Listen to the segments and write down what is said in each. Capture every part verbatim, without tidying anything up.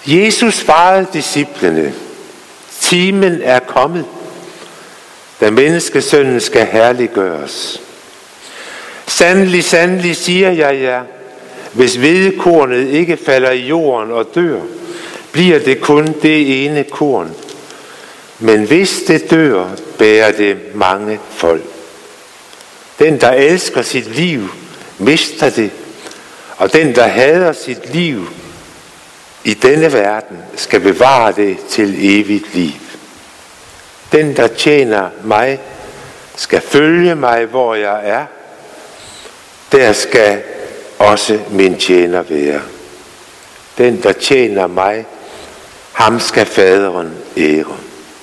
Jesus svarede disciplene: timen er kommet, da menneskesønnen skal herliggøres. Sandelig, sandelig siger jeg jer, hvis hvedekornet ikke falder i jorden og dør, bliver det kun det ene korn. Men hvis det dør, bærer det mange folk. Den, der elsker sit liv, mister det, og den, der hader sit liv i denne verden, skal bevare det til evigt liv. Den, der tjener mig, skal følge mig, hvor jeg er. Der skal også min tjener være. Den, der tjener mig, ham skal faderen ære.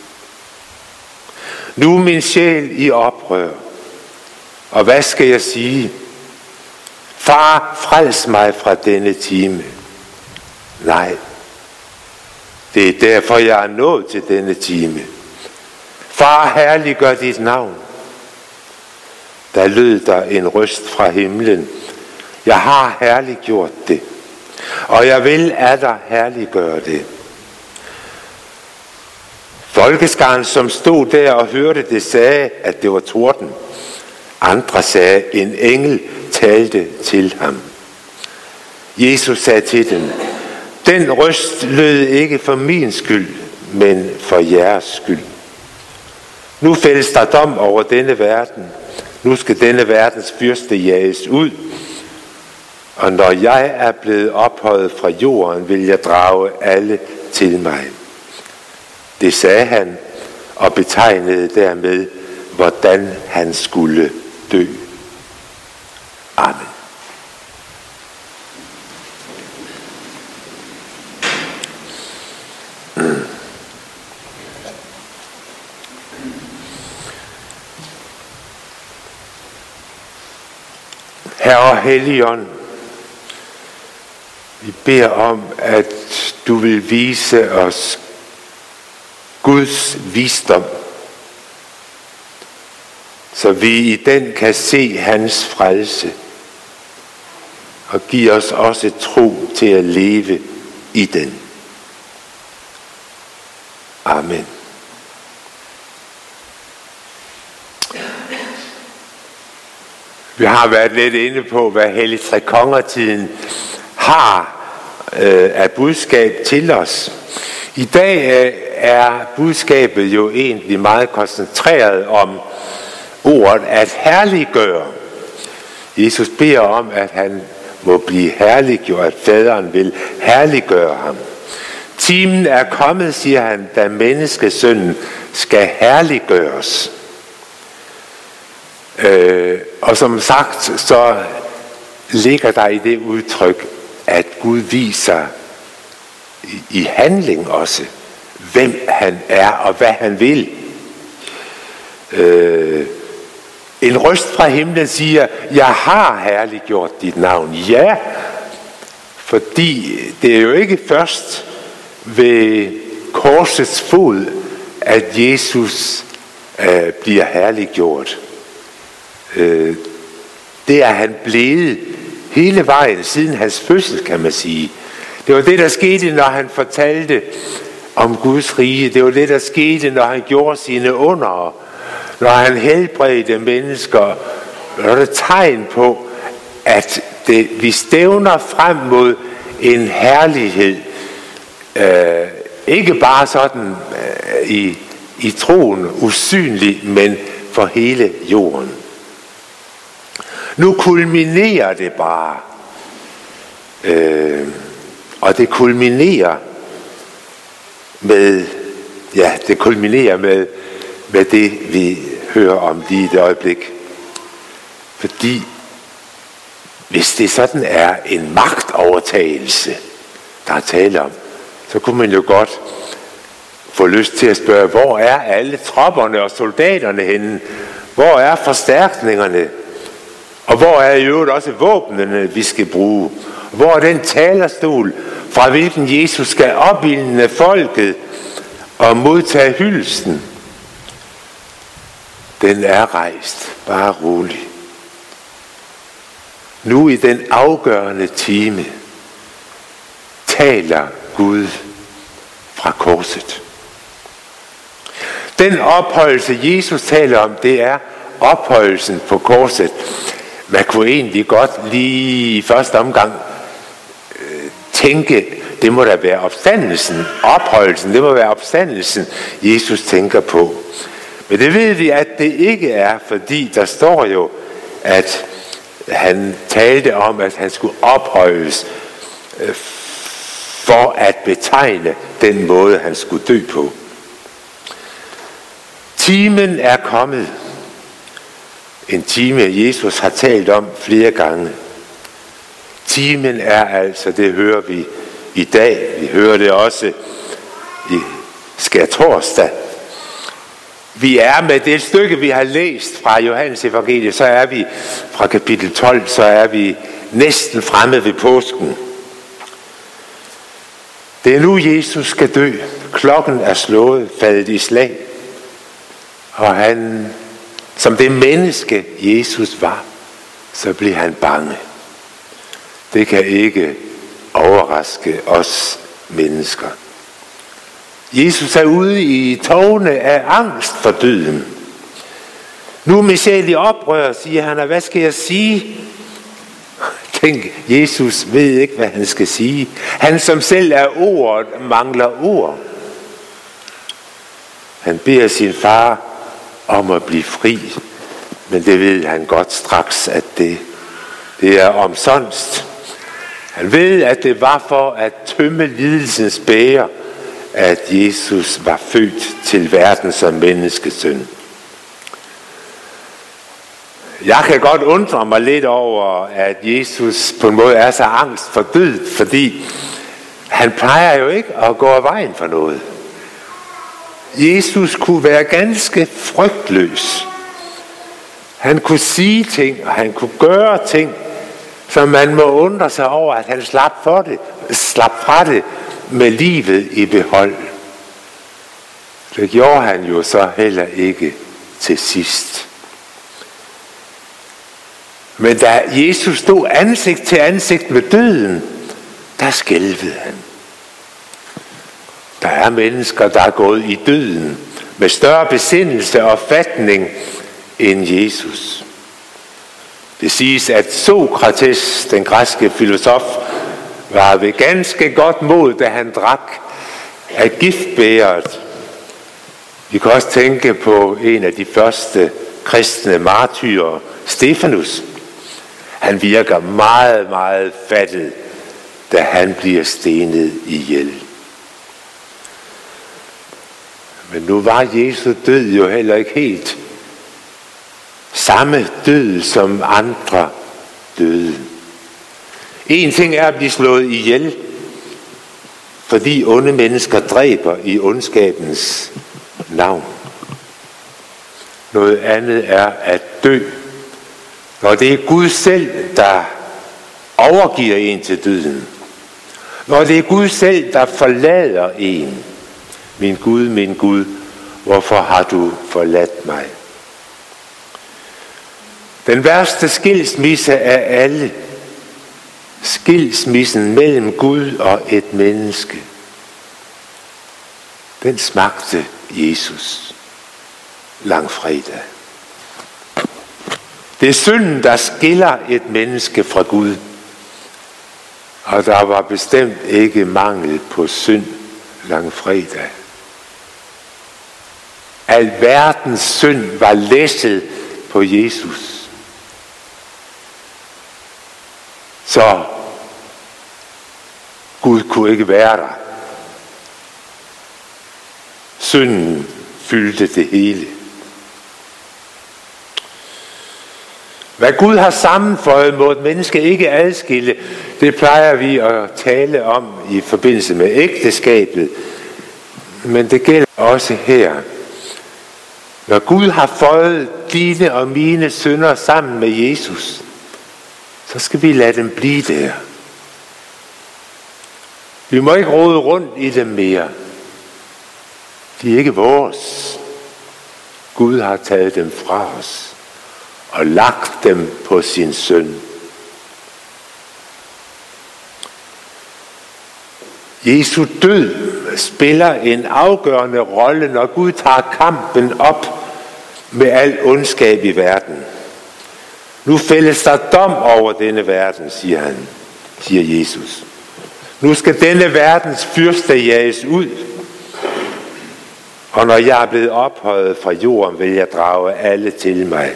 Nu er min sjæl i oprør, og hvad skal jeg sige? Far, frels mig fra denne time. Nej, det er derfor, jeg er nået til denne time. Far, herliggør dit navn. Der lød der en røst fra himlen. Jeg har herliggjort det, og jeg vil atter herliggøre det. Folkeskaren, som stod der og hørte det, sagde, at det var torden. Andre sagde, en engel talte til ham. Jesus sagde til dem: den røst lød ikke for min skyld, men for jeres skyld. Nu fældes der dom over denne verden. Nu skal denne verdens fyrste jages ud. Og når jeg er blevet ophøjet fra jorden, vil jeg drage alle til mig. Det sagde han, og betegnede dermed, hvordan han skulle dø. Amen. Herre Helligånd, vi beder om, at du vil vise os Guds visdom, så vi i den kan se hans frelse, og give os også tro til at leve i den. Amen. Vi har været lidt inde på, hvad Hellig Trekongertiden har øh, af budskab til os. I dag øh, er budskabet jo egentlig meget koncentreret om ordet at herliggøre. Jesus beder om, at han må blive herliggjort, at faderen vil herliggøre ham. Timen er kommet, siger han, da menneskesønnen skal herliggøres. Øh, og som sagt, så ligger der i det udtryk, at Gud viser i, i handling også, hvem han er og hvad han vil. Øh, en røst fra himlen siger, jeg har herliggjort dit navn. Ja, fordi det er jo ikke først ved korsets fod, at Jesus øh, bliver herliggjort. Øh, det er han blevet hele vejen siden hans fødsel, kan man sige. Det var det, der skete, når han fortalte om Guds rige. Det var det, der skete, når han gjorde sine under, når han helbredte mennesker. Der er det tegn på, at det, vi stævner frem mod en herlighed. Øh, ikke bare sådan øh, i, i troen usynlig, men for hele jorden. Nu kulminerer det bare. Øh, og det kulminerer med, ja, det kulminerer med, med det, vi hører om lige i det øjeblik. Fordi hvis det sådan er en magtovertagelse, der er tale om, så kunne man jo godt få lyst til at spørge, hvor er alle tropperne og soldaterne henne? Hvor er forstærkningerne? Og hvor er i øvrigt også våbnene, vi skal bruge? Hvor er den talerstol, fra hvilken Jesus skal opildne folket og modtage hyldesten? Den er rejst, bare rolig. Nu i den afgørende time taler Gud fra korset. Den ophøjelse, Jesus taler om, det er ophøjelsen på korset. Man kunne egentlig godt lige i første omgang øh, tænke, det må da være opstandelsen, ophøjelsen, det må være opstandelsen, Jesus tænker på. Men det ved vi, at det ikke er, fordi der står jo, at han talte om, at han skulle ophøjes øh, for at betegne den måde, han skulle dø på. Timen er kommet. En time, Jesus har talt om flere gange. Timen er altså, det hører vi i dag. Vi hører det også i skærtorsdag. Vi er med det stykke, vi har læst fra Johannes evangeliet, så er vi fra kapitel tolv, så er vi næsten fremme ved påsken. Det er nu, Jesus skal dø. Klokken er slået, faldet i slag. Og han, som det menneske Jesus var, så bliver han bange. Det kan ikke overraske os mennesker. Jesus er ude i tårne af angst for døden. Nu er min sjæl i oprør, siger han, og hvad skal jeg sige? Tænk, Jesus ved ikke, hvad han skal sige. Han som selv er ordet, mangler ord. Han beder sin far om at blive fri, men det ved han godt straks, at det, det er omsonst. Han ved, at det var for at tømme lidelsens bæger, at Jesus var født til verden som menneskesøn. Jeg kan godt undre mig lidt over, at Jesus på en måde er så angst for død, fordi han plejer jo ikke at gå af vejen for noget. Jesus kunne være ganske frygtløs. Han kunne sige ting, og han kunne gøre ting, som man må undre sig over, at han slap, for det, slap fra det med livet i behold. Det gjorde han jo så heller ikke til sidst. Men da Jesus stod ansigt til ansigt med døden, der skælvede han. Der er mennesker, der er gået i døden med større besindelse og fatning end Jesus. Det siges, at Sokrates, den græske filosof, var ved ganske godt mod, da han drak af giftbægeret. Vi kan også tænke på en af de første kristne martyrer, Stefanus. Han virker meget, meget fattet, da han bliver stenet ihjel. Men nu var Jesu død jo heller ikke helt samme død som andre døde. En ting er at blive slået ihjel, fordi onde mennesker dræber i ondskabens navn. Noget andet er at dø, når det er Gud selv, der overgiver en til døden. Når det er Gud selv, der forlader en. Min Gud, min Gud, hvorfor har du forladt mig? Den værste skilsmisse af alle, skilsmissen mellem Gud og et menneske, den smagte Jesus langfredag. Det er synden, der skiller et menneske fra Gud, og der var bestemt ikke mangel på synd langfredag. Al verdens synd var læsset på Jesus. Så Gud kunne ikke være der. Synden fyldte det hele. Hvad Gud har sammenføjet, må et menneske ikke adskille. Det plejer vi at tale om i forbindelse med ægteskabet. Men det gælder også her. Når Gud har føjet dine og mine synder sammen med Jesus, så skal vi lade dem blive der. Vi må ikke rode rundt i dem mere. De er ikke vores. Gud har taget dem fra os og lagt dem på sin søn. Jesu død spiller en afgørende rolle, når Gud tager kampen op med al ondskab i verden. Nu fældes der dom over denne verden, siger han, siger Jesus. Nu skal denne verdens fyrste jages ud. Og når jeg er blevet ophøjet fra jorden, vil jeg drage alle til mig.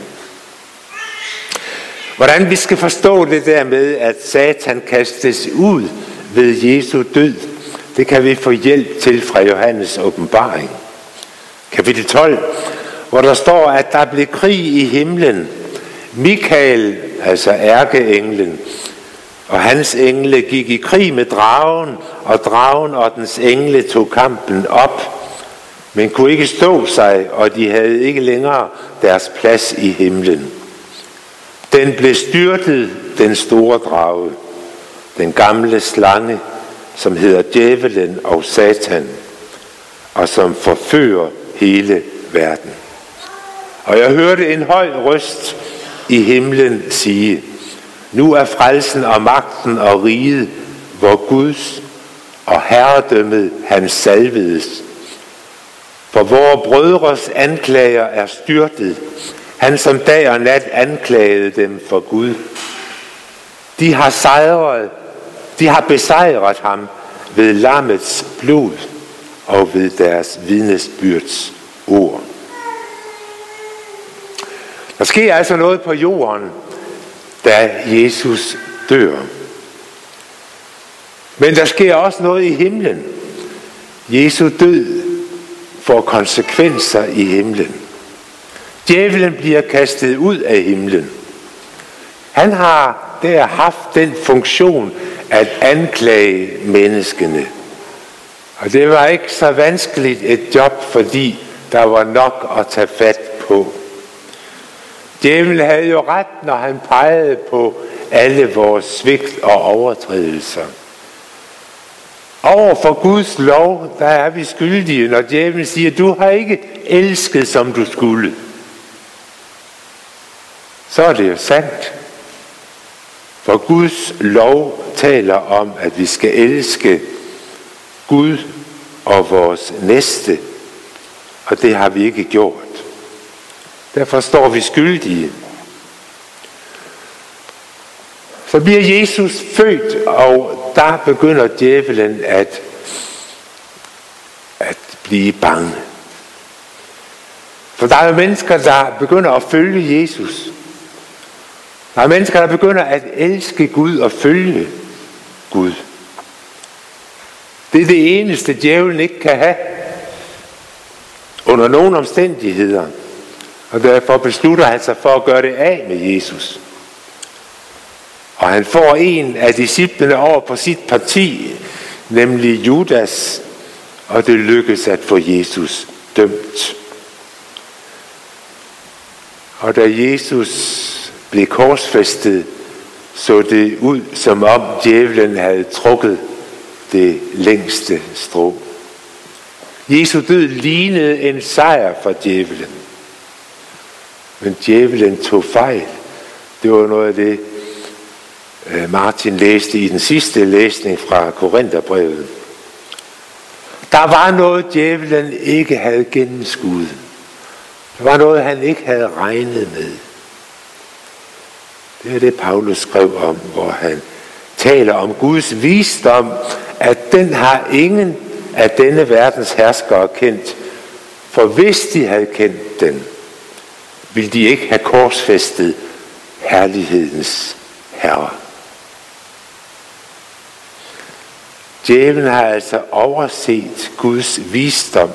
Hvordan vi skal forstå det der med, at Satan kastes ud ved Jesu død, det kan vi få hjælp til fra Johannes åbenbaring. Kapitel tolv, hvor der står, at der blev krig i himlen. Mikael, altså ærkeenglen, og hans engle gik i krig med dragen, og dragen og dens engle tog kampen op, men kunne ikke stå sig, og de havde ikke længere deres plads i himlen. Den blev styrtet, den store drage, den gamle slange, som hedder djævelen og Satan, og som forfører hele verden. Og jeg hørte en høj røst i himlen sige, nu er frelsen og magten og riget vor Guds, og herredømmet hans salvedes. For vore brødres anklager er styrtet, han som dag og nat anklagede dem for Gud. De har sejret, de har besejret ham ved lammets blod og ved deres vidnesbyrds ord. Der sker altså noget på jorden, da Jesus dør. Men der sker også noget i himlen. Jesu død får konsekvenser i himlen. Djævelen bliver kastet ud af himlen. Han har der haft den funktion at anklage menneskene. Og det var ikke så vanskeligt et job, fordi der var nok at tage fat på. Djævelen havde jo ret, når han pegede på alle vores svigt og overtrædelser. Over for Guds lov, der er vi skyldige, når djævelen siger, du har ikke elsket, som du skulle. Så er det jo sandt. For Guds lov taler om, at vi skal elske Gud og vores næste, og det har vi ikke gjort. Derfor står vi skyldige. Så bliver Jesus født, og der begynder djævelen at, at blive bange. For der er jo mennesker, der begynder at følge Jesus. Der er mennesker, der begynder at elske Gud og følge Gud. Det er det eneste, djævelen ikke kan have under nogen omstændigheder. Og derfor beslutter han sig for at gøre det af med Jesus. Og han får en af disciplene over på sit parti, nemlig Judas, og det lykkes at få Jesus dømt. Og da Jesus blev korsfæstet, så det ud, som om djævelen havde trukket det længste strå. Jesu død lignede en sejr for djævelen. Men djævelen tog fejl. Det var noget af det, Martin læste i den sidste læsning fra Korintherbrevet. Der var noget, djævelen ikke havde gennemskuet. Der var noget, han ikke havde regnet med. Det er det, Paulus skrev om, hvor han taler om Guds visdom, at den har ingen af denne verdens herskere kendt. For hvis de havde kendt den, ville de ikke have korsfæstet herlighedens herre. Djævlen har altså overset Guds visdom,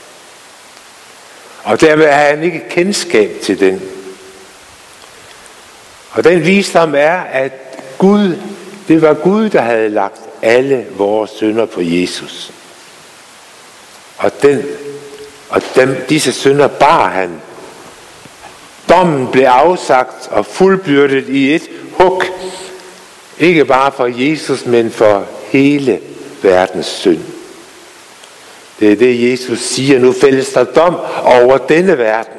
og dermed har han ikke kendskab til den. Og den visdom er, at Gud, det var Gud, der havde lagt alle vores synder på Jesus. Og, den, og dem, disse synder bar han. Dommen blev afsagt og fuldbyrdet i et hug. Ikke bare for Jesus, men for hele verdens synd. Det er det, Jesus siger. Nu fældes der dom over denne verden.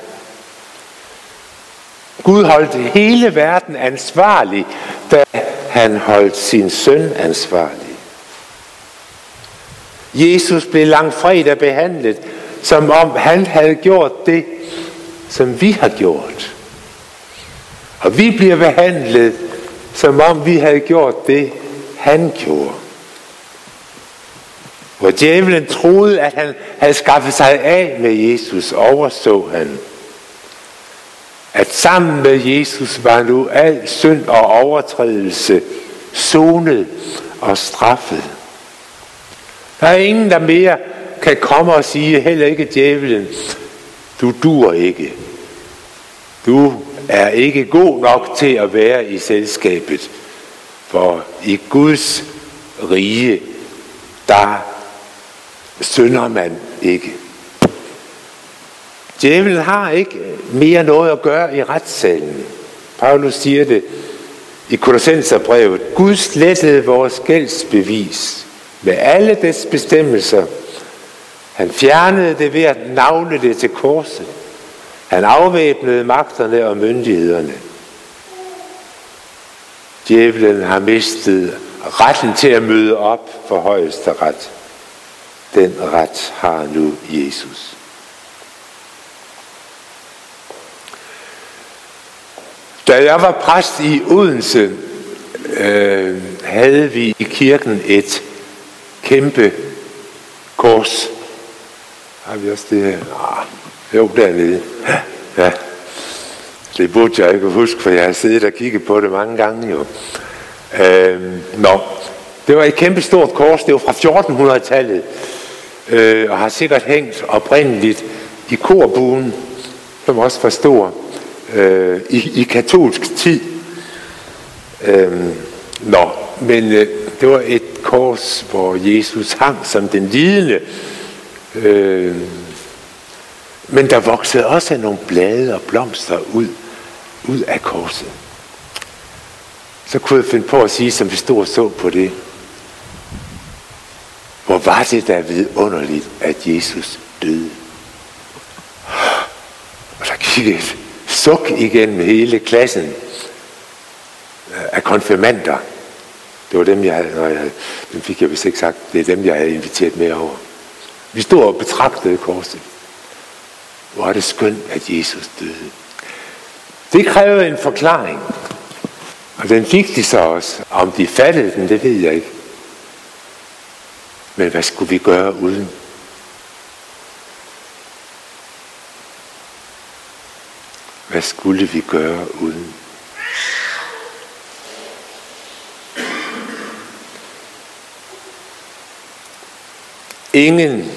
Gud holdt hele verden ansvarlig, da han holdt sin søn ansvarlig. Jesus blev langfredag behandlet, som om han havde gjort det, som vi har gjort. Og vi bliver behandlet, som om vi havde gjort det, han gjorde. Hvor djævelen troede, at han havde skaffet sig af med Jesus, overså han, at sammen med Jesus var nu al synd og overtrædelse sonet og straffet. Der er ingen, der mere kan komme og sige, heller ikke djævelen, du duer ikke. Du er ikke god nok til at være i selskabet, for i Guds rige, der synder man ikke. Djævelen har ikke mere noget at gøre i retssalen. Paulus siger det i Kolossenserbrevet. Gud slettede vores gældsbevis med alle dets bestemmelser. Han fjernede det ved at nagle det til korset. Han afvæbnede magterne og myndighederne. Djævelen har mistet retten til at møde op for højesteret. Den ret har nu Jesus. Da jeg var præst i Odense, øh, havde vi i kirken et kæmpe kors. Har vi også det her? Ah, jo, dernede. Ja. Det burde jeg ikke huske, for jeg har siddet og kigget på det mange gange jo. Øh, nå, det var et kæmpe stort kors. Det var fra fjortenhundredetallet. Øh, og har sikkert hængt oprindeligt i korbuen, som også var stor. Øh, i, i katolsk tid. Øh, nå, men øh, det var et kors, hvor Jesus hang som den lidende. Øh, men der voksede også nogle blade og blomster ud, ud af korset. Så kunne jeg finde på at sige, som vi stod og så på det. Hvor var det da vidunderligt, at Jesus døde. Og der gik et suk igennem hele klassen af konfirmander. Det var dem, jeg havde, når jeg havde, dem fik jeg vist ikke sagt, det er dem, jeg havde inviteret med over. Vi stod og betragtede korset. Hvor er det skønt, at Jesus døde. Det krævede en forklaring. Og den fik de så også. Om de fattede den, det ved jeg ikke. Men hvad skulle vi gøre uden? Hvad skulle vi gøre uden? Ingen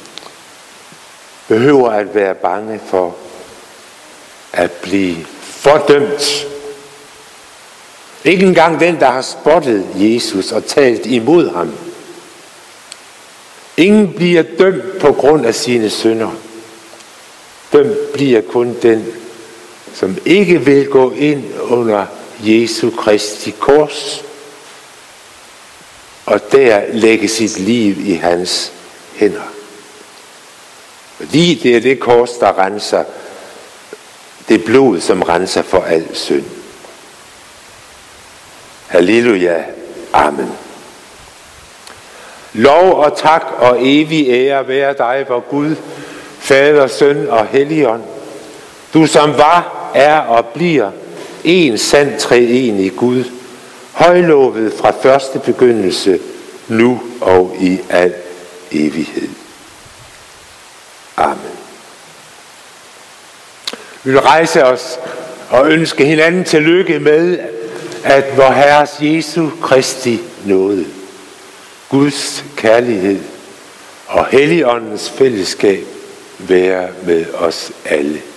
behøver at være bange for at blive fordømt. Ikke engang den, der har spottet Jesus og talt imod ham. Ingen bliver dømt på grund af sine synder. Dømt bliver kun den, som ikke vil gå ind under Jesu Kristi kors, og der lægge sit liv i hans hænder. Fordi det er det kors, der renser, det blod, som renser for al synd. Halleluja. Amen. Lov og tak og evig ære være dig, vor Gud, Fader, Søn og Helligånd. Du som var, er og bliver en sand treenig Gud, højlovet fra første begyndelse, nu og i al evighed. Amen. Vi vil rejse os og ønske hinanden tillykke med, at vor Herres Jesu Kristi nåde, Guds kærlighed og Helligåndens fællesskab være med os alle.